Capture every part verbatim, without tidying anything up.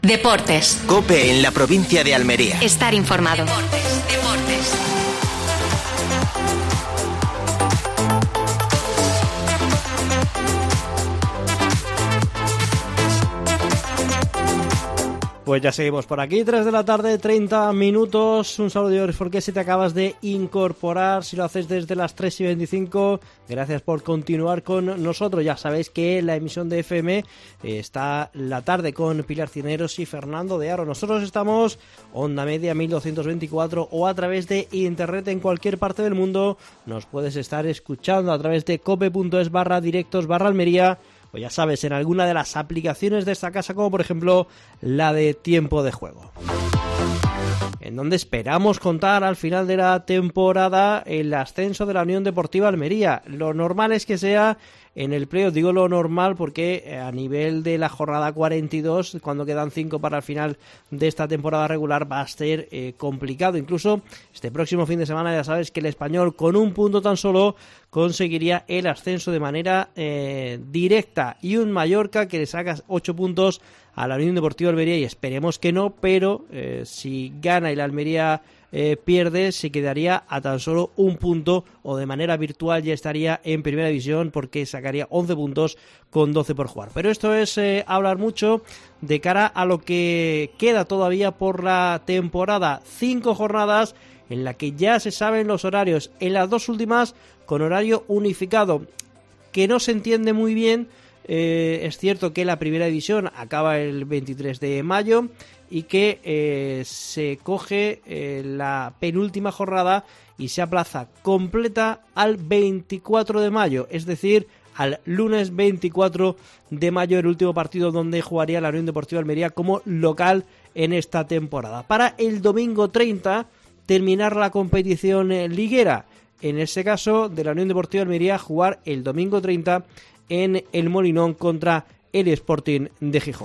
Deportes. COPE en la provincia de Almería. Estar informado. Deportes, deportes. Pues ya seguimos por aquí, tres de la tarde, treinta minutos. Un saludo, porque si te acabas de incorporar, si lo haces desde las tres y veinticinco, gracias por continuar con nosotros. Ya sabéis que la emisión de F M está la tarde con Pilar Cineros y Fernando de Aro. Nosotros estamos onda media mil doscientos veinticuatro o a través de internet en cualquier parte del mundo. Nos puedes estar escuchando a través de cope.es barra directos barra Almería. O ya sabes, en alguna de las aplicaciones de esta casa, como por ejemplo la de Tiempo de Juego, en donde esperamos contar al final de la temporada el ascenso de la Unión Deportiva Almería. Lo normal es que sea en el playoff, digo lo normal porque a nivel de la jornada cuarenta y dos, cuando quedan cinco para el final de esta temporada regular, va a ser eh, complicado. Incluso este próximo fin de semana ya sabes que el Español, con un punto tan solo, conseguiría el ascenso de manera eh, directa, y un Mallorca que le saca ocho puntos a la Unión Deportiva Almería, y esperemos que no, pero eh, si gana y la Almería eh, pierde, se quedaría a tan solo un punto, o de manera virtual ya estaría en primera división, porque sacaría once puntos con doce por jugar. Pero esto es eh, hablar mucho de cara a lo que queda todavía por la temporada. Cinco jornadas en la que ya se saben los horarios, en las dos últimas con horario unificado, que no se entiende muy bien. Eh, es cierto que la primera división acaba el veintitrés de mayo y que eh, se coge eh, la penúltima jornada y se aplaza completa al veinticuatro de mayo, es decir, al lunes veinticuatro de mayo, el último partido donde jugaría la Unión Deportiva Almería como local en esta temporada. Para el domingo treinta terminar la competición eh, liguera, en ese caso de la Unión Deportiva Almería, jugar el domingo treinta en el Molinón contra el Sporting de Gijón.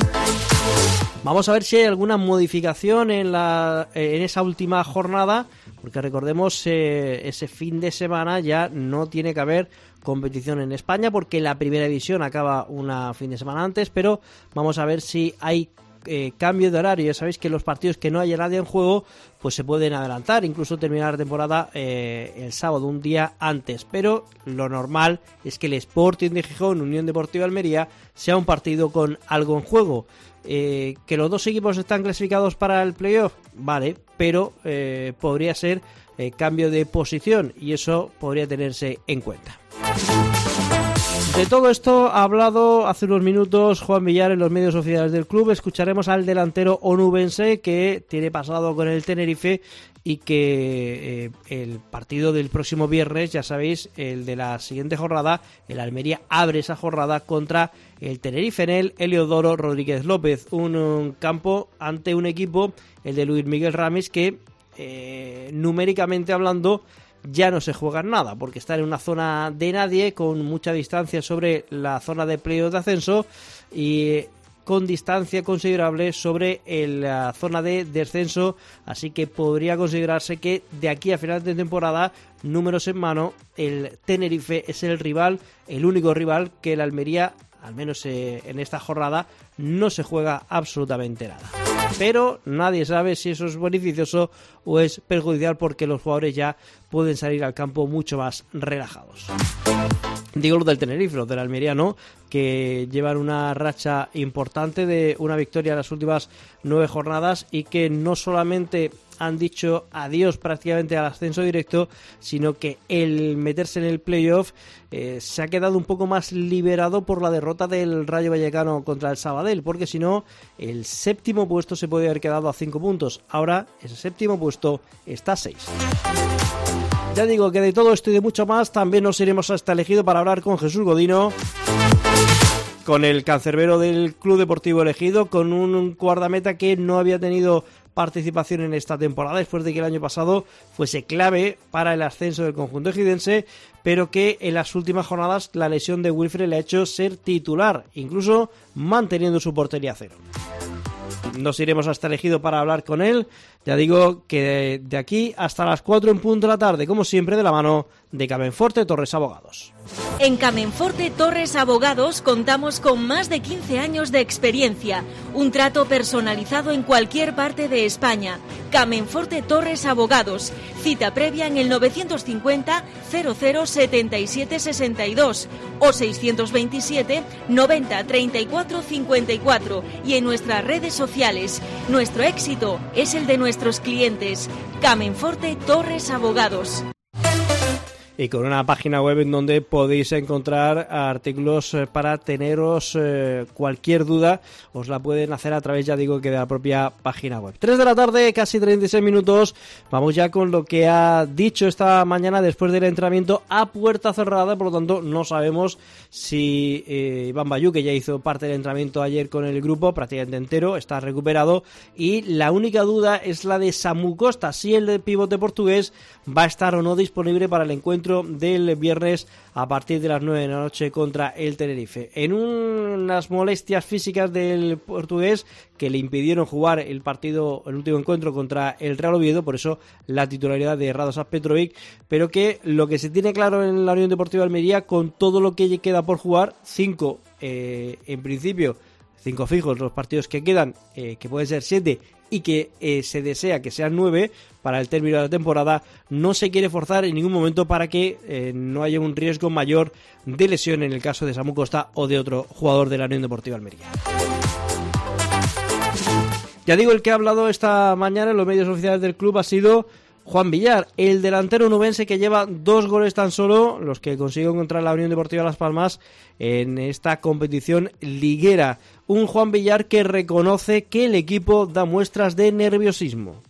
Vamos a ver si hay alguna modificación en, la, en esa última jornada, porque recordemos eh, ese fin de semana ya no tiene que haber competición en España, porque la primera división acaba una fin de semana antes, pero vamos a ver si hay Eh, cambio de horario. Ya sabéis que los partidos que no haya nadie en juego pues se pueden adelantar, incluso terminar la temporada eh, el sábado, un día antes, pero lo normal es que el Sporting de Gijón, Unión Deportiva Almería, sea un partido con algo en juego. Eh, que los dos equipos están clasificados para el playoff, vale, pero eh, podría ser eh, cambio de posición, y eso podría tenerse en cuenta. De todo esto ha hablado hace unos minutos Juan Villar en los medios oficiales del club. Escucharemos al delantero onubense, que tiene pasado con el Tenerife, y que eh, el partido del próximo viernes, ya sabéis, el de la siguiente jornada, el Almería abre esa jornada contra el Tenerife en el Heliodoro Rodríguez López, un, un campo ante un equipo, el de Luis Miguel Ramis, que eh, numéricamente hablando ya no se juega nada, porque está en una zona de nadie, con mucha distancia sobre la zona de playoff de ascenso y con distancia considerable sobre la zona de descenso, así que podría considerarse que de aquí a final de temporada, números en mano, el Tenerife es el rival, el único rival que el Almería, al menos eh, en esta jornada, no se juega absolutamente nada. Pero nadie sabe si eso es beneficioso o es perjudicial, porque los jugadores ya pueden salir al campo mucho más relajados. Digo lo del Tenerife, los del Almería no, que llevan una racha importante de una victoria en las últimas nueve jornadas, y que no solamente han dicho adiós prácticamente al ascenso directo, sino que el meterse en el playoff eh, se ha quedado un poco más liberado por la derrota del Rayo Vallecano contra el Sabadell, porque si no, el séptimo puesto se podría haber quedado a cinco puntos. Ahora ese séptimo puesto está a seis. Ya digo que de todo esto y de mucho más también nos iremos hasta el Ejido para hablar con Jesús Godino, con el cancerbero del Club Deportivo El Ejido, con un guardameta que no había tenido participación en esta temporada, después de que el año pasado fuese clave para el ascenso del conjunto ejidense, pero que en las últimas jornadas la lesión de Wilfred le ha hecho ser titular, incluso manteniendo su portería a cero. Nos iremos hasta el Ejido para hablar con él. Ya digo que de, de aquí hasta las cuatro en punto de la tarde, como siempre, de la mano de Cabenforte Torres Abogados. En Camenforte Torres Abogados contamos con más de quince años de experiencia, un trato personalizado en cualquier parte de España. Camenforte Torres Abogados, cita previa en el novecientos cincuenta cero cero setenta y siete sesenta y dos o seiscientos veintisiete noventa treinta y cuatro cincuenta y cuatro y en nuestras redes sociales. Nuestro éxito es el de nuestros clientes. Camenforte Torres Abogados. Y con una página web en donde podéis encontrar artículos para teneros eh, cualquier duda, os la pueden hacer a través, ya digo, que de la propia página web. tres de la tarde, casi treinta y seis minutos, vamos ya con lo que ha dicho esta mañana después del entrenamiento a puerta cerrada, por lo tanto no sabemos si eh, Iván Bayú, que ya hizo parte del entrenamiento ayer con el grupo, prácticamente entero, está recuperado, y la única duda es la de Samu Costa, si el pivote portugués va a estar o no disponible para el encuentro del viernes a partir de las nueve de la noche contra el Tenerife. En unas molestias físicas del portugués que le impidieron jugar el partido, el último encuentro contra el Real Oviedo, por eso la titularidad de Radoslav Petrovic, pero que lo que se tiene claro en la Unión Deportiva Almería, con todo lo que queda por jugar, cinco eh, en principio, cinco fijos los partidos que quedan, eh, que pueden ser siete, y que eh, se desea que sean nueve para el término de la temporada, no se quiere forzar en ningún momento para que eh, no haya un riesgo mayor de lesión en el caso de Samu Costa o de otro jugador de la Unión Deportiva Almería. Ya digo, el que ha hablado esta mañana en los medios oficiales del club ha sido Juan Villar, el delantero nubense que lleva dos goles tan solo, los que consiguió contra la Unión Deportiva Las Palmas en esta competición liguera. Un Juan Villar que reconoce que el equipo da muestras de nerviosismo.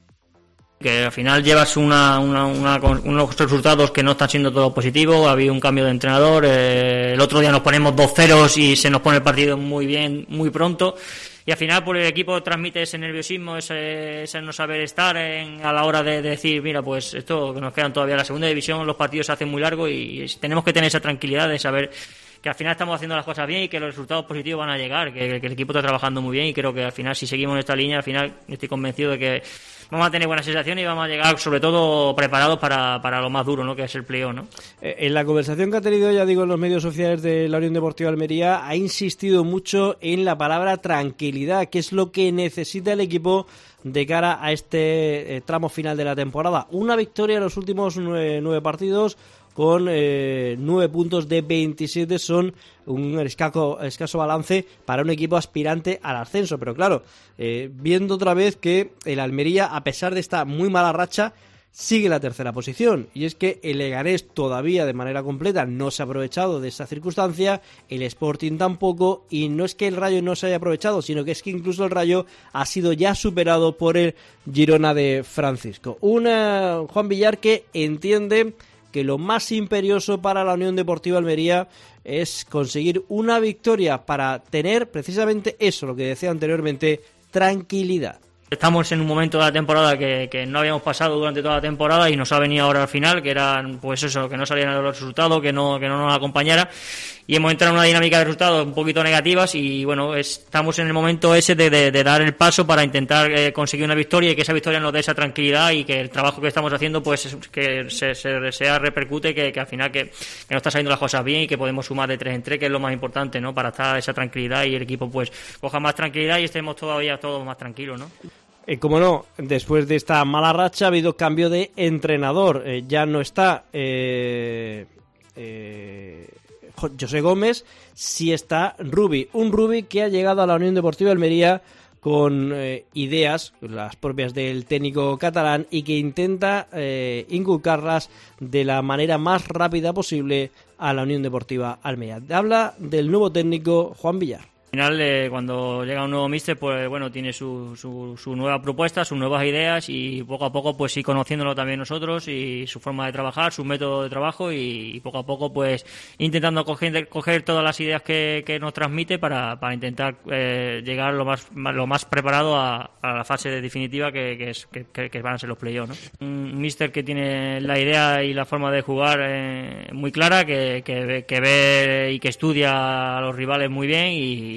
Que al final llevas una, una, una, unos resultados que no están siendo todo positivos, ha habido un cambio de entrenador, eh, el otro día nos ponemos dos ceros y se nos pone el partido muy bien, muy pronto. Y al final pues el equipo transmite ese nerviosismo, ese, ese no saber estar en, a la hora de, de decir, mira, pues esto que nos quedan todavía la segunda división, los partidos se hacen muy largos y, y tenemos que tener esa tranquilidad de saber que al final estamos haciendo las cosas bien y que los resultados positivos van a llegar, que, que el equipo está trabajando muy bien y creo que al final si seguimos en esta línea, al final estoy convencido de que vamos a tener buenas sensaciones y vamos a llegar sobre todo preparados para, para lo más duro, ¿no? Que es el playoff, ¿no? En la conversación que ha tenido, ya digo, en los medios oficiales de la Unión Deportiva Almería, ha insistido mucho en la palabra tranquilidad, que es lo que necesita el equipo de cara a este eh, tramo final de la temporada. Una victoria en los últimos nueve, nueve partidos, con eh, nueve puntos de veintisiete, son un escaso, escaso balance para un equipo aspirante al ascenso. Pero claro, eh, viendo otra vez que el Almería, a pesar de esta muy mala racha, sigue en la tercera posición. Y es que el Leganés todavía de manera completa no se ha aprovechado de esa circunstancia, el Sporting tampoco, y no es que el Rayo no se haya aprovechado, sino que es que incluso el Rayo ha sido ya superado por el Girona de Francisco. Una Juan Villar que entiende que lo más imperioso para la Unión Deportiva Almería es conseguir una victoria para tener precisamente eso, lo que decía anteriormente, tranquilidad. Estamos en un momento de la temporada que, que no habíamos pasado durante toda la temporada y nos ha venido ahora al final, que eran pues eso, que no salían los resultados, que no, que no nos acompañara, y hemos entrado en una dinámica de resultados un poquito negativas y bueno, estamos en el momento ese de, de, de dar el paso para intentar eh, conseguir una victoria y que esa victoria nos dé esa tranquilidad y que el trabajo que estamos haciendo pues que se, se sea repercute, que, que al final que, que nos están saliendo las cosas bien y que podemos sumar de tres en tres, que es lo más importante, ¿no? Para estar esa tranquilidad y el equipo pues coja más tranquilidad y estemos todavía todos más tranquilos, ¿no? Eh, como no, después de esta mala racha ha habido cambio de entrenador. Eh, ya no está eh, eh, José Gómez, sí está Rubi. Un Rubi que ha llegado a la Unión Deportiva Almería con eh, ideas, las propias del técnico catalán, y que intenta eh, inculcarlas de la manera más rápida posible a la Unión Deportiva Almería. Habla del nuevo técnico Juan Villar. Al final, eh, cuando llega un nuevo míster, pues bueno, tiene su, su, su nueva propuesta, sus nuevas ideas y poco a poco pues ir conociéndolo también nosotros y su forma de trabajar, su método de trabajo y, y poco a poco pues intentando coger, coger todas las ideas que, que nos transmite para, para intentar eh, llegar lo más lo más preparado a, a la fase definitiva que, que, es, que, que van a ser los playoffs, ¿no? Un míster que tiene la idea y la forma de jugar eh, muy clara, que, que, que ve y que estudia a los rivales muy bien y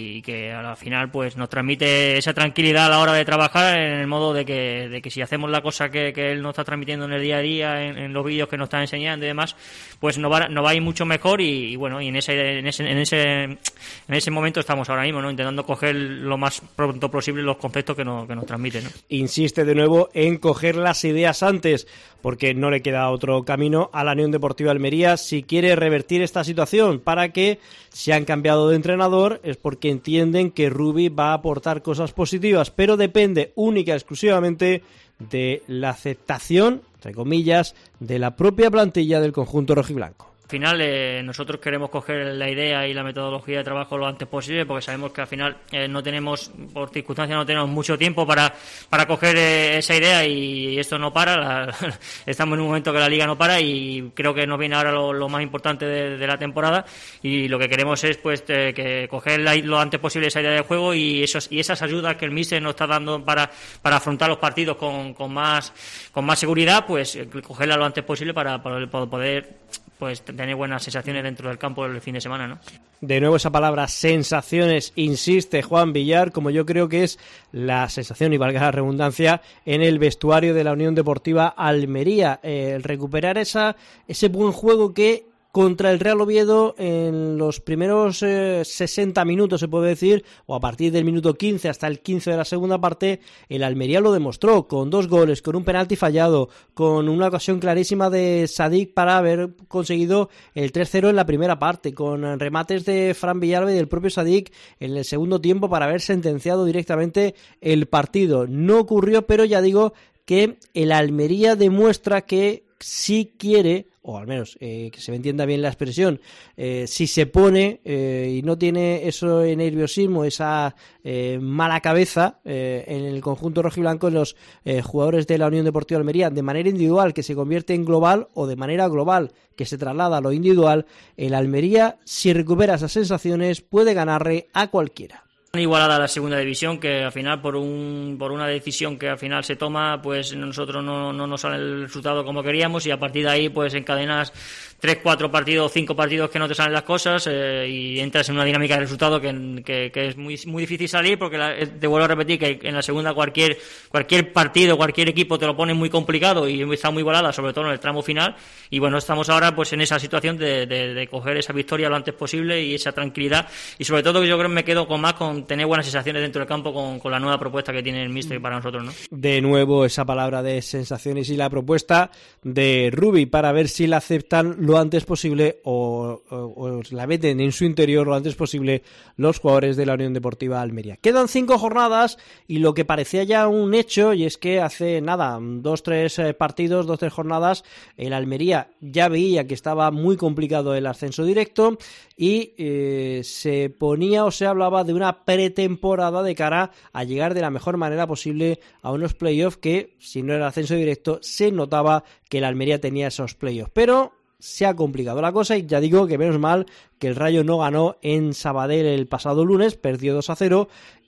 y que al final pues nos transmite esa tranquilidad a la hora de trabajar, en el modo de que, de que si hacemos la cosa que, que él nos está transmitiendo en el día a día, en, en los vídeos que nos está enseñando y demás, pues nos va, nos va a ir mucho mejor y, y bueno, y en ese, en ese en ese en ese momento estamos ahora mismo, ¿no? Intentando coger lo más pronto posible los conceptos que nos, que nos transmiten, ¿no? Insiste de nuevo en coger las ideas antes, porque no le queda otro camino a la Unión Deportiva Almería si quiere revertir esta situación. Para que si han cambiado de entrenador es porque entienden que Rubi va a aportar cosas positivas, pero depende única y exclusivamente de la aceptación, entre comillas, de la propia plantilla del conjunto rojiblanco. Al final eh, nosotros queremos coger la idea y la metodología de trabajo lo antes posible, porque sabemos que al final eh, no tenemos, por circunstancias no tenemos mucho tiempo para para coger eh, esa idea y esto no para, la, estamos en un momento que la liga no para y creo que nos viene ahora lo, lo más importante de, de la temporada y lo que queremos es pues eh, que coger la, lo antes posible esa idea de juego y esos y esas ayudas que el míster nos está dando para para afrontar los partidos con, con más con más seguridad, pues cogerla lo antes posible para, para poder pues tener buenas sensaciones dentro del campo el fin de semana, ¿no? De nuevo esa palabra sensaciones, insiste Juan Villar, como yo creo que es la sensación, y valga la redundancia, en el vestuario de la Unión Deportiva Almería. Eh, el recuperar esa ese buen juego que contra el Real Oviedo en los primeros eh, sesenta minutos, se puede decir, o a partir del minuto quince hasta el quince de la segunda parte, el Almería lo demostró, con dos goles, con un penalti fallado, con una ocasión clarísima de Sadik para haber conseguido el tres cero en la primera parte, con remates de Fran Villalba y del propio Sadik en el segundo tiempo para haber sentenciado directamente el partido. No ocurrió, pero ya digo que el Almería demuestra que sí quiere, o al menos eh, que se me entienda bien la expresión, eh, si se pone eh, y no tiene eso de nerviosismo, esa eh, mala cabeza eh, en el conjunto rojiblanco, en los eh, jugadores de la Unión Deportiva Almería, de manera individual que se convierte en global o de manera global que se traslada a lo individual, el Almería, si recupera esas sensaciones, puede ganarle a cualquiera. Igualada a la segunda división, que al final por un por una decisión que al final se toma, pues nosotros no, no nos sale el resultado como queríamos y a partir de ahí pues encadenas tres, cuatro partidos, cinco partidos que no te salen las cosas eh, y entras en una dinámica de resultado que, que, que es muy muy difícil salir, porque la, te vuelvo a repetir que en la segunda cualquier cualquier partido, cualquier equipo te lo pone muy complicado y está muy igualada, sobre todo en el tramo final, y bueno, estamos ahora pues en esa situación de, de, de coger esa victoria lo antes posible y esa tranquilidad, y sobre todo yo creo que me quedo con más con tener buenas sensaciones dentro del campo con, con la nueva propuesta que tiene el míster para nosotros, ¿no? De nuevo esa palabra de sensaciones y la propuesta de Rubi para ver si la aceptan lo antes posible o, o, o la meten en su interior lo antes posible los jugadores de la Unión Deportiva Almería. Quedan cinco jornadas y lo que parecía ya un hecho, y es que hace nada, dos, tres partidos, dos, tres jornadas, el Almería ya veía que estaba muy complicado el ascenso directo y eh, se ponía o se hablaba de una pretemporada de cara a llegar de la mejor manera posible a unos playoffs que, si no era ascenso directo, se notaba que el Almería tenía esos playoffs, pero se ha complicado la cosa y ya digo que menos mal que el Rayo no ganó en Sabadell el pasado lunes, perdió dos a cero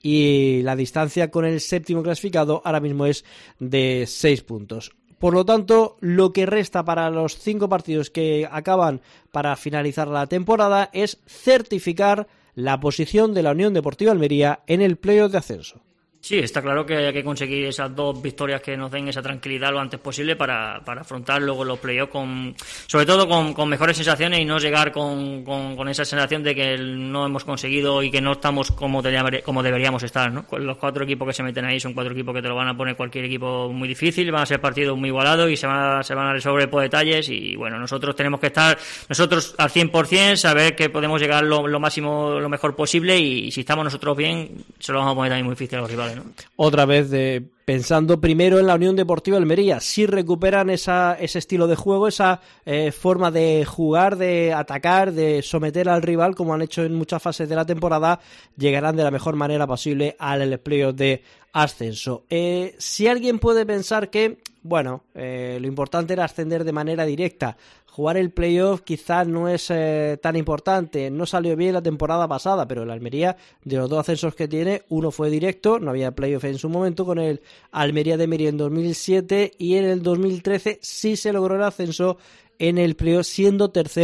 y la distancia con el séptimo clasificado ahora mismo es de seis puntos. Por lo tanto, lo que resta para los cinco partidos que acaban para finalizar la temporada es certificar la posición de la Unión Deportiva Almería en el playoff de ascenso. Sí, está claro que hay que conseguir esas dos victorias que nos den esa tranquilidad lo antes posible para, para afrontar luego los playoffs con, sobre todo con, con mejores sensaciones y no llegar con, con, con esa sensación de que no hemos conseguido y que no estamos como, de, como deberíamos estar, ¿no? Los cuatro equipos que se meten ahí son cuatro equipos que te lo van a poner cualquier equipo muy difícil, van a ser partidos muy igualados y se van a, se van a resolver por detalles y bueno, nosotros tenemos que estar nosotros al cien por ciento, saber que podemos llegar lo, lo máximo, lo mejor posible y, y si estamos nosotros bien, se lo vamos a poner también muy difícil a los rivales, ¿no? Otra vez de, pensando primero en la Unión Deportiva Almería, si recuperan esa, ese estilo de juego, esa eh, forma de jugar, de atacar, de someter al rival, como han hecho en muchas fases de la temporada, llegarán de la mejor manera posible al playoff de ascenso. Eh, si alguien puede pensar que, bueno, eh, lo importante era ascender de manera directa, jugar el playoff quizás no es eh, tan importante, no salió bien la temporada pasada, pero el Almería, de los dos ascensos que tiene, uno fue directo, no había playoff en su momento, con el Almería de Meri en dos mil siete, y en el dos mil trece sí se logró el ascenso en el playoff siendo tercer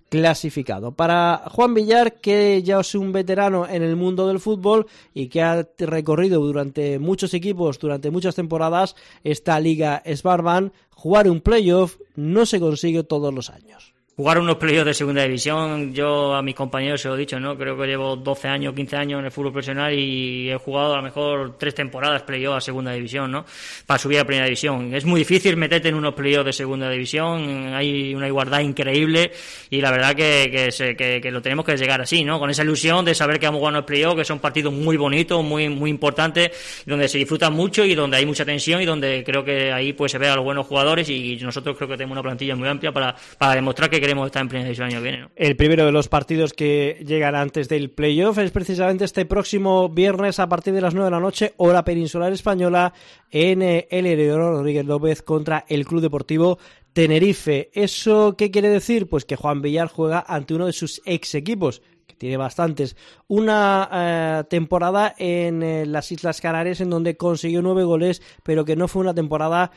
clasificado. Para Juan Villar, que ya es un veterano en el mundo del fútbol y que ha recorrido durante muchos equipos, durante muchas temporadas, esta Liga Smartbank, jugar un playoff no se consigue todos los años. Jugar unos playoffs de segunda división, yo a mis compañeros se lo he dicho, ¿no? Creo que llevo doce años, quince años en el fútbol profesional y he jugado a lo mejor tres temporadas playoffs a segunda división, ¿no? Para subir a primera división. Es muy difícil meterte en unos playoffs de segunda división, hay una igualdad increíble y la verdad que, que, se, que, que lo tenemos que llegar así, ¿no? Con esa ilusión de saber que vamos a jugar unos playoffs, que son partidos muy bonitos, muy, muy importantes, donde se disfrutan mucho y donde hay mucha tensión y donde creo que ahí pues se ve a los buenos jugadores y nosotros creo que tenemos una plantilla muy amplia para, para demostrar que queremos estar en primera división el año que viene, ¿no? El primero de los partidos que llegan antes del playoff es precisamente este próximo viernes a partir de las nueve de la noche, hora peninsular española, en el Heredero Rodríguez López contra el Club Deportivo Tenerife. ¿Eso qué quiere decir? Pues que Juan Villar juega ante uno de sus ex equipos, que tiene bastantes. Una eh, temporada en eh, las Islas Canarias en donde consiguió nueve goles, pero que no fue una temporada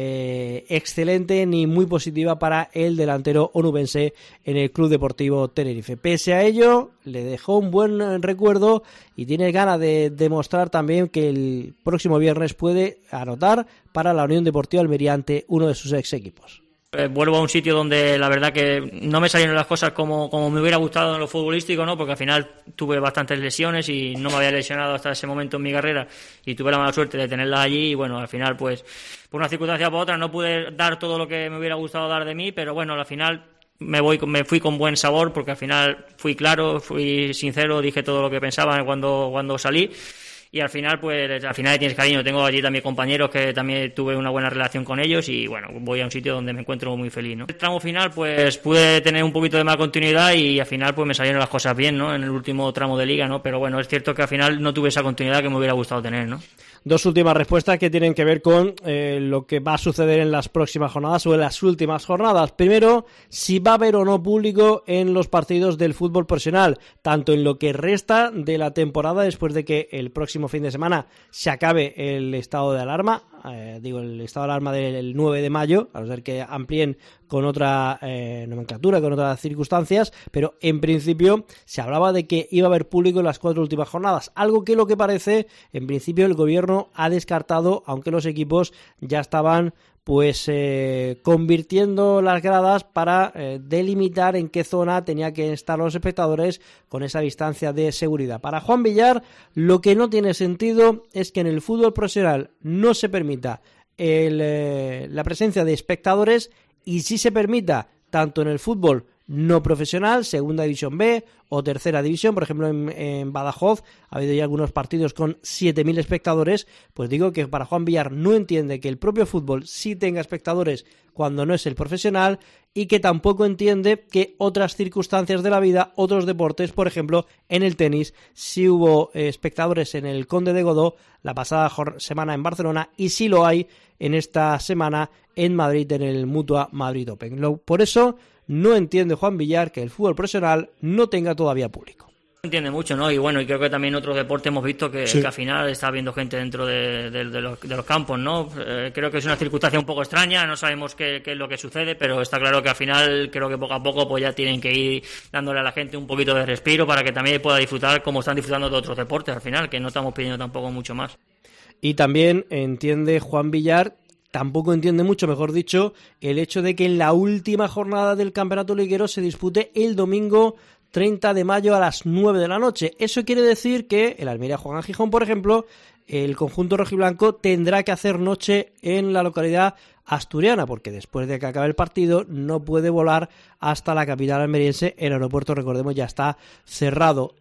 eh, excelente ni muy positiva para el delantero onubense en el Club Deportivo Tenerife. Pese a ello, le dejó un buen recuerdo y tiene ganas de demostrar también que el próximo viernes puede anotar para la Unión Deportiva Almería ante uno de sus ex equipos. Eh, vuelvo a un sitio donde la verdad que no me salieron las cosas como, como me hubiera gustado en lo futbolístico, ¿no? Porque al final tuve bastantes lesiones y no me había lesionado hasta ese momento en mi carrera y tuve la mala suerte de tenerlas allí y bueno, al final pues por una circunstancia u por otra no pude dar todo lo que me hubiera gustado dar de mí, pero bueno, al final me voy me fui con buen sabor porque al final fui claro, fui sincero, dije todo lo que pensaba cuando, cuando salí. Y al final, pues, al final tienes cariño. Tengo allí también compañeros que también tuve una buena relación con ellos y, bueno, voy a un sitio donde me encuentro muy feliz, ¿no? El tramo final, pues, pude tener un poquito de más continuidad y al final, pues, me salieron las cosas bien, ¿no? En el último tramo de liga, ¿no? Pero bueno, es cierto que al final no tuve esa continuidad que me hubiera gustado tener, ¿no? Dos últimas respuestas que tienen que ver con eh, lo que va a suceder en las próximas jornadas o en las últimas jornadas. Primero, si va a haber o no público en los partidos del fútbol profesional, tanto en lo que resta de la temporada después de que el próximo fin de semana se acabe el estado de alarma, eh, digo el estado de alarma del nueve de mayo, a no ser que amplíen con otra eh, nomenclatura, con otras circunstancias, pero en principio se hablaba de que iba a haber público en las cuatro últimas jornadas, algo que lo que parece, en principio el gobierno ha descartado, aunque los equipos ya estaban pues eh, convirtiendo las gradas para eh, delimitar en qué zona tenía que estar los espectadores con esa distancia de seguridad. Para Juan Villar, lo que no tiene sentido es que en el fútbol profesional no se permita el, eh, la presencia de espectadores y sí se permita tanto en el fútbol no profesional, segunda división B o tercera división, por ejemplo en, en Badajoz ha habido ya algunos partidos con siete mil espectadores, pues digo que para Juan Villar no entiende que el propio fútbol sí tenga espectadores cuando no es el profesional y que tampoco entiende que otras circunstancias de la vida, otros deportes, por ejemplo en el tenis, sí hubo eh, espectadores en el Conde de Godó la pasada semana en Barcelona y sí lo hay en esta semana en Madrid en el Mutua Madrid Open. Lo, por eso no entiende Juan Villar que el fútbol profesional no tenga todavía público. Entiende mucho, ¿no? Y bueno, y creo que también en otros deportes hemos visto que, sí. que al final está habiendo gente dentro de, de, de, los, de los campos, ¿no? Eh, creo que es una circunstancia un poco extraña, no sabemos qué, qué es lo que sucede, pero está claro que al final creo que poco a poco pues ya tienen que ir dándole a la gente un poquito de respiro para que también pueda disfrutar como están disfrutando de otros deportes al final, que no estamos pidiendo tampoco mucho más. Y también entiende Juan Villar, tampoco entiende mucho, mejor dicho, el hecho de que en la última jornada del campeonato liguero se dispute el domingo treinta de mayo a las nueve de la noche. Eso quiere decir que el Almería juega en Gijón, por ejemplo, el conjunto rojiblanco tendrá que hacer noche en la localidad asturiana, porque después de que acabe el partido no puede volar hasta la capital almeriense. El aeropuerto, recordemos, ya está cerrado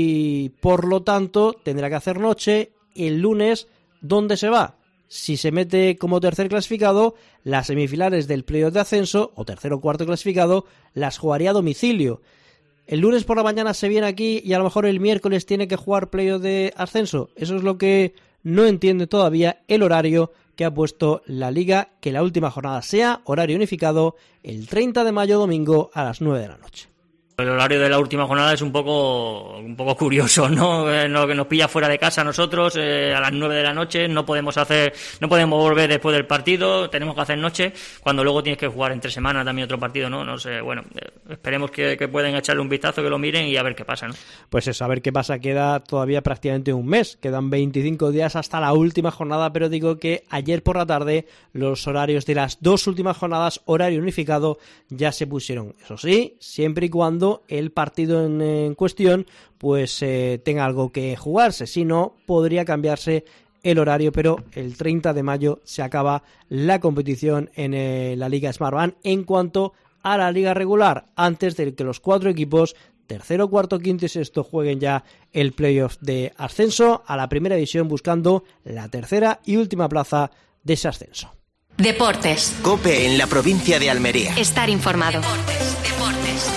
y por lo tanto tendrá que hacer noche el lunes. ¿Dónde se va? Si se mete como tercer clasificado, las semifinales del playoff de ascenso, o tercero o cuarto clasificado, las jugaría a domicilio. El lunes por la mañana se viene aquí y a lo mejor el miércoles tiene que jugar playoff de ascenso. Eso es lo que no entiende todavía el horario que ha puesto la Liga, que la última jornada sea horario unificado el treinta de mayo domingo a las nueve de la noche. El horario de la última jornada es un poco un poco curioso, ¿no? Eh, lo que nos pilla fuera de casa a nosotros eh, a las nueve de la noche, no podemos hacer, no podemos volver después del partido, tenemos que hacer noche, cuando luego tienes que jugar entre semana también otro partido, ¿no? No sé, bueno, eh, esperemos que, que puedan echarle un vistazo, que lo miren y a ver qué pasa, ¿no? Pues eso, a ver qué pasa, queda todavía prácticamente un mes, quedan veinticinco días hasta la última jornada, pero digo que ayer por la tarde los horarios de las dos últimas jornadas, horario unificado, ya se pusieron, eso sí, siempre y cuando el partido en, en cuestión pues eh, tenga algo que jugarse, si no podría cambiarse el horario, pero el treinta de mayo se acaba la competición en eh, la Liga Smartbank en cuanto a la liga regular, antes de que los cuatro equipos tercero, cuarto, quinto y sexto jueguen ya el playoff de ascenso a la primera división, buscando la tercera y última plaza de ese ascenso. Deportes. COPE en la provincia de Almería. Estar informado. Deportes, deportes.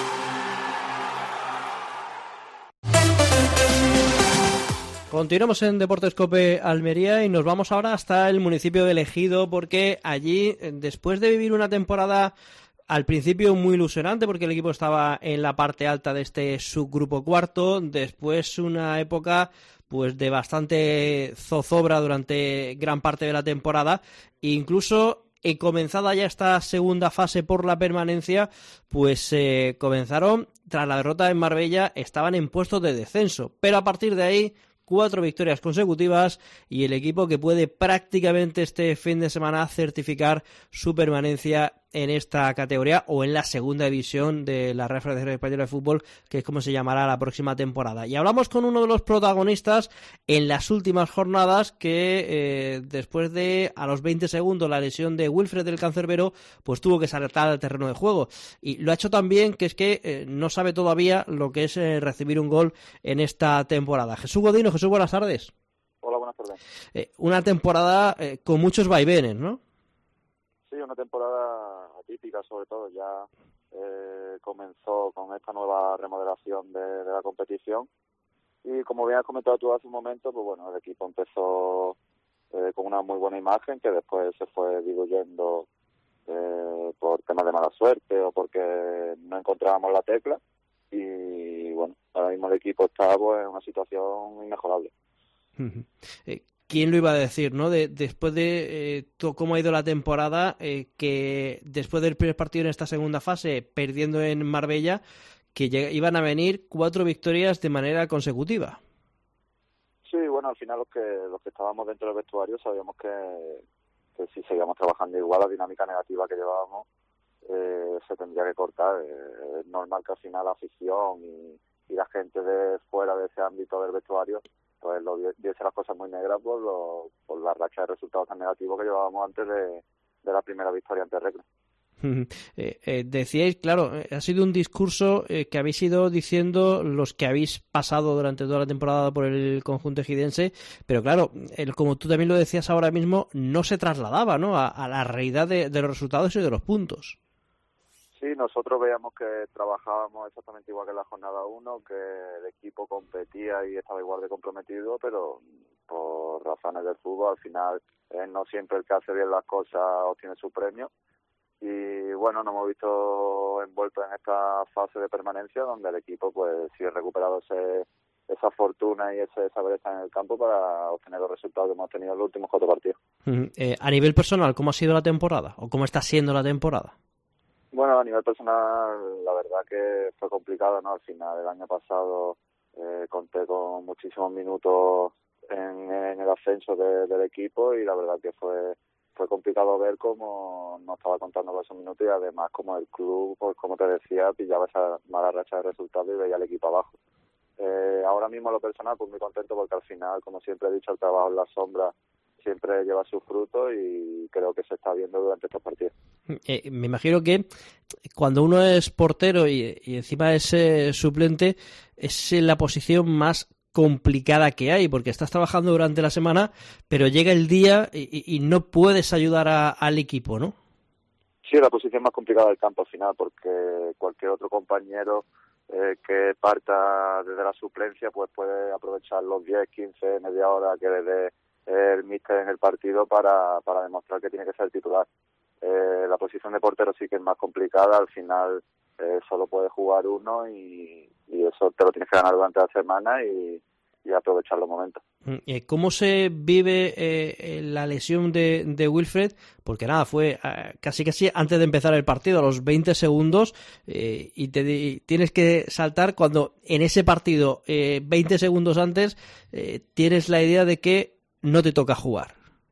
Continuamos en Deportes COPE Almería y nos vamos ahora hasta el municipio de Ejido, porque allí, después de vivir una temporada al principio muy ilusionante, porque el equipo estaba en la parte alta de este subgrupo cuarto, después una época pues de bastante zozobra durante gran parte de la temporada, e incluso eh, comenzada ya esta segunda fase por la permanencia, pues eh, comenzaron, tras la derrota en Marbella, estaban en puestos de descenso, pero a partir de ahí cuatro victorias consecutivas y el equipo que puede prácticamente este fin de semana certificar su permanencia en esta categoría o en la segunda división de la Real Federación Española de Fútbol, que es como se llamará la próxima temporada. Y hablamos con uno de los protagonistas en las últimas jornadas que eh, después de a los veinte segundos la lesión de Wilfred del Cancerbero, pues tuvo que saltar al terreno de juego. Y lo ha hecho tan bien que es que eh, no sabe todavía lo que es eh, recibir un gol en esta temporada. Jesús Godino. Jesús, buenas tardes. Hola, buenas tardes. Eh, una temporada eh, con muchos vaivenes, ¿no? Sí, una temporada atípica sobre todo. Ya eh, comenzó con esta nueva remodelación de, de la competición y como bien has comentado tú hace un momento, pues bueno, el equipo empezó eh, con una muy buena imagen que después se fue diluyendo eh, por temas de mala suerte o porque no encontrábamos la tecla y bueno, ahora mismo el equipo está pues, en una situación inmejorable. Eh, ¿Quién lo iba a decir, no? De, después de eh, todo, cómo ha ido la temporada, eh, que después del primer partido en esta segunda fase, perdiendo en Marbella, que lleg- iban a venir cuatro victorias de manera consecutiva. Sí, bueno, al final los que los que estábamos dentro del vestuario sabíamos que, que si seguíamos trabajando igual, la dinámica negativa que llevábamos eh, se tendría que cortar. Eh, es normal que al final la afición y, y la gente de fuera de ese ámbito del vestuario pues lo viese las cosas muy negras por, lo, por la racha de resultados tan negativos que llevábamos antes de, de la primera victoria ante Recre. Eh, eh, decíais, claro, ha sido un discurso eh, que habéis ido diciendo los que habéis pasado durante toda la temporada por el conjunto ejidense, pero claro, el, como tú también lo decías ahora mismo, no se trasladaba, ¿no? a, a la realidad de, de los resultados y de los puntos. Sí, nosotros veíamos que trabajábamos exactamente igual que en la jornada uno, que el equipo competía y estaba igual de comprometido, pero por razones del fútbol, al final eh, no siempre el que hace bien las cosas obtiene su premio. Y bueno, nos hemos visto envueltos en esta fase de permanencia donde el equipo pues sí ha recuperado ese, esa fortuna y ese saber estar en el campo para obtener los resultados que hemos tenido en los últimos cuatro partidos. Uh-huh. Eh, a nivel personal, ¿cómo ha sido la temporada? ¿O cómo está siendo la temporada? Bueno, a nivel personal, la verdad que fue complicado, ¿no? Al final, el año pasado eh, conté con muchísimos minutos en, en el ascenso de, del equipo y la verdad que fue fue complicado ver cómo no estaba contando con esos minutos y además como el club, pues como te decía, pillaba esa mala racha de resultados y veía al equipo abajo. Eh, ahora mismo lo personal, pues muy contento porque al final, como siempre he dicho, el trabajo en la sombra siempre lleva sus frutos y creo que se está viendo durante estos partidos. Eh, me imagino que cuando uno es portero y, y encima es eh, suplente, es la posición más complicada que hay, porque estás trabajando durante la semana, pero llega el día y, y no puedes ayudar a, al equipo, ¿no? Sí, la posición más complicada del campo al final, porque cualquier otro compañero eh, que parta desde la suplencia pues puede aprovechar los diez, quince, media hora que le dé el míster en el partido para, para demostrar que tiene que ser titular. Eh, la posición de portero sí que es más complicada, al final eh, solo puede jugar uno y, y eso te lo tienes que ganar durante la semana y, y aprovechar los momentos. ¿Cómo se vive eh, la lesión de, de Wilfred? Porque nada, fue eh, casi casi antes de empezar el partido, a los veinte segundos, eh, y te y tienes que saltar cuando en ese partido, eh, veinte segundos antes, eh, tienes la idea de que no te toca jugar.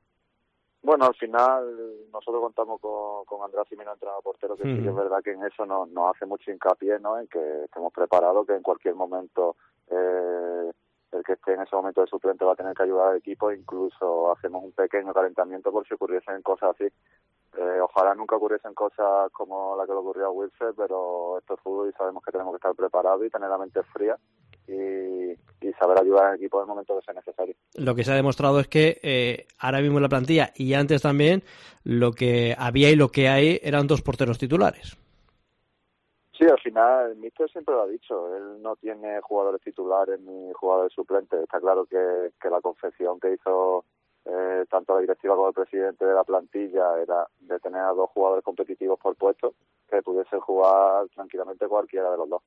Bueno, al final nosotros contamos con, con Andrés Jimeno, entrenador portero, que mm. sí que es verdad que en eso nos, nos hace mucho hincapié, ¿no? En que, que hemos preparado, que en cualquier momento eh, el que esté en ese momento de suplente va a tener que ayudar al equipo, incluso hacemos un pequeño calentamiento por si ocurriesen cosas así. Eh, ojalá nunca ocurriesen cosas como la que le ocurrió a Wilfred, pero esto es fútbol y sabemos que tenemos que estar preparados y tener la mente fría y, y saber ayudar al equipo en el momento que sea necesario. Lo que se ha demostrado es que eh, ahora mismo en la plantilla y antes también lo que había y lo que hay eran dos porteros titulares. Sí, al final el míster siempre lo ha dicho, él no tiene jugadores titulares ni jugadores suplentes. Está claro que, que la confección que hizo eh, tanto la directiva como el presidente de la plantilla era de tener a dos jugadores competitivos por puesto que pudiesen jugar tranquilamente cualquiera de los dos.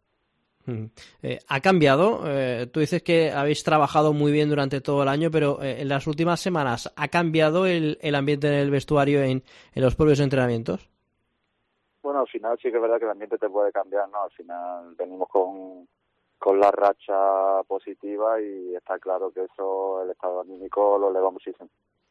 Eh, ¿Ha cambiado? Eh, tú dices que habéis trabajado muy bien durante todo el año, pero eh, en las últimas semanas, ¿ha cambiado el, el ambiente en el vestuario en, en los propios entrenamientos? Bueno, al final sí que es verdad que el ambiente te puede cambiar, ¿no? Al final venimos con, con la racha positiva y está claro que eso, el estado anímico lo eleva muchísimo.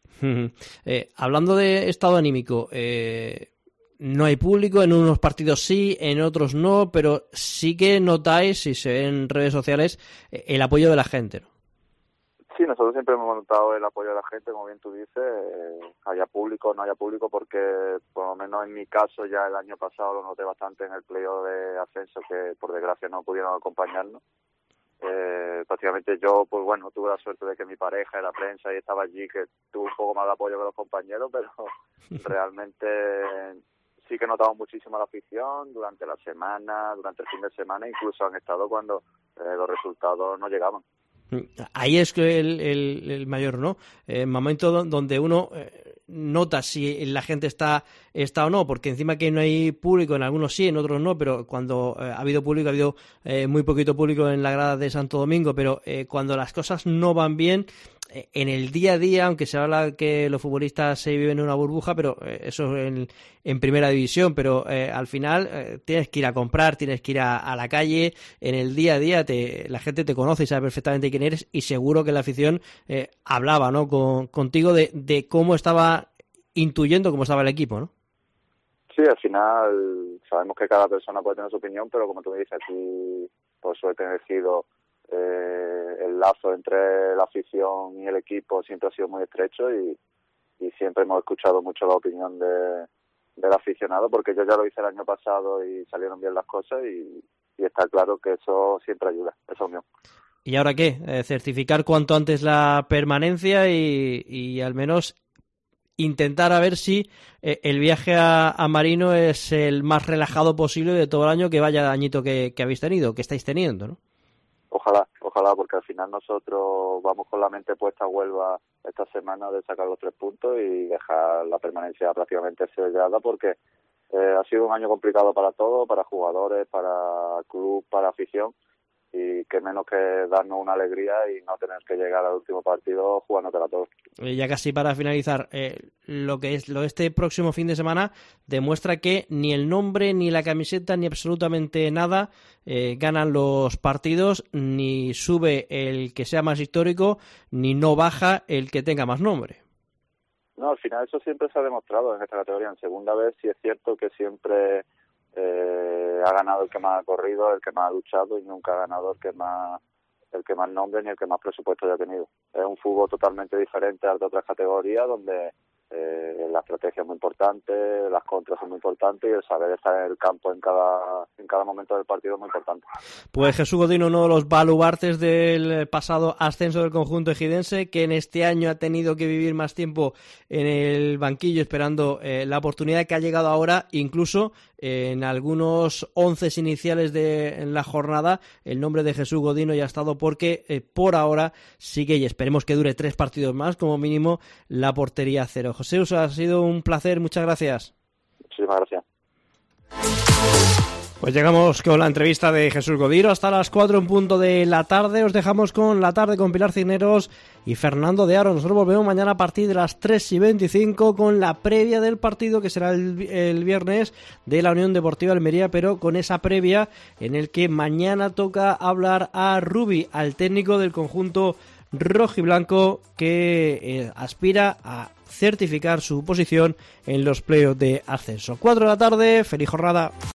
eh, hablando de estado anímico, eh, no hay público, en unos partidos sí, en otros no, pero sí que notáis, si se ve en redes sociales, el apoyo de la gente, ¿no? Sí, nosotros siempre hemos notado el apoyo de la gente, como bien tú dices, eh, haya público o no haya público, porque por lo menos en mi caso ya el año pasado lo noté bastante en el playoff de ascenso, que por desgracia no pudieron acompañarnos. Eh, prácticamente yo, pues bueno, tuve la suerte de que mi pareja era prensa y estaba allí, que tuvo un poco más de apoyo que los compañeros, pero realmente sí que he notado muchísimo la afición durante la semana, durante el fin de semana, incluso han estado cuando eh, los resultados no llegaban. Ahí es el, el, el mayor, ¿no? El momento donde uno eh, nota si la gente está, está o no, porque encima que no hay público, en algunos sí, en otros no, pero cuando eh, ha habido público, ha habido eh, muy poquito público en la grada de Santo Domingo, pero eh, cuando las cosas no van bien, eh, en el día a día, aunque se habla que los futbolistas se viven en una burbuja, pero eh, eso en, en primera división, pero eh, al final eh, tienes que ir a comprar, tienes que ir a, a la calle, en el día a día te, la gente te conoce y sabe perfectamente quién eres, y seguro que la afición eh, hablaba, ¿no? Con, contigo de, de cómo estaba intuyendo cómo estaba el equipo, ¿no? Sí, al final sabemos que cada persona puede tener su opinión, pero como tú me dices, aquí por suerte he elegido eh, el lazo entre la afición y el equipo siempre ha sido muy estrecho y, y siempre hemos escuchado mucho la opinión de, del aficionado, porque yo ya lo hice el año pasado y salieron bien las cosas y, y está claro que eso siempre ayuda, esa unión. ¿Y ahora qué? Eh, certificar cuanto antes la permanencia y, y al menos intentar a ver si eh, el viaje a, a Marino es el más relajado posible de todo el año, que vaya añito que, que habéis tenido, que estáis teniendo, ¿no? Ojalá, ojalá, porque al final nosotros vamos con la mente puesta a Huelva esta semana de sacar los tres puntos y dejar la permanencia prácticamente sellada, porque eh, ha sido un año complicado para todos, para jugadores, para club, para afición, y que menos que darnos una alegría y no tener que llegar al último partido jugándotela todo. Ya casi para finalizar, eh, lo que es lo este próximo fin de semana demuestra que ni el nombre, ni la camiseta, ni absolutamente nada eh, ganan los partidos, ni sube el que sea más histórico, ni no baja el que tenga más nombre. No, al final eso siempre se ha demostrado en esta categoría. En segunda vez sí es cierto que siempre Eh, ha ganado el que más ha corrido, el que más ha luchado, y nunca ha ganado el que más el que más nombre ni el que más presupuesto haya tenido. Es un fútbol totalmente diferente al de otras categorías, donde eh, la estrategia es muy importante, las contras son muy importantes y el saber estar en el campo en cada en cada momento del partido es muy importante. Pues Jesús Godino, uno de los baluartes del pasado ascenso del conjunto ejidense, que en este año ha tenido que vivir más tiempo en el banquillo esperando eh, la oportunidad que ha llegado ahora, incluso eh, en algunos once iniciales de en la jornada el nombre de Jesús Godino ya ha estado, porque eh, por ahora sigue, y esperemos que dure tres partidos más como mínimo, la portería cero. José, ha sido un placer, muchas gracias. Muchísimas gracias. Pues llegamos con la entrevista de Jesús Godiro hasta las cuatro en punto de la tarde. Os dejamos con la tarde con Pilar Cisneros y Fernando de Aro. Nosotros volvemos mañana a partir de las tres y veinticinco con la previa del partido que será el, el viernes de la Unión Deportiva Almería, pero con esa previa en el que mañana toca hablar a Rubi, al técnico del conjunto rojiblanco que eh, aspira a certificar su posición en los playoffs de ascenso. cuatro de la tarde, feliz jornada.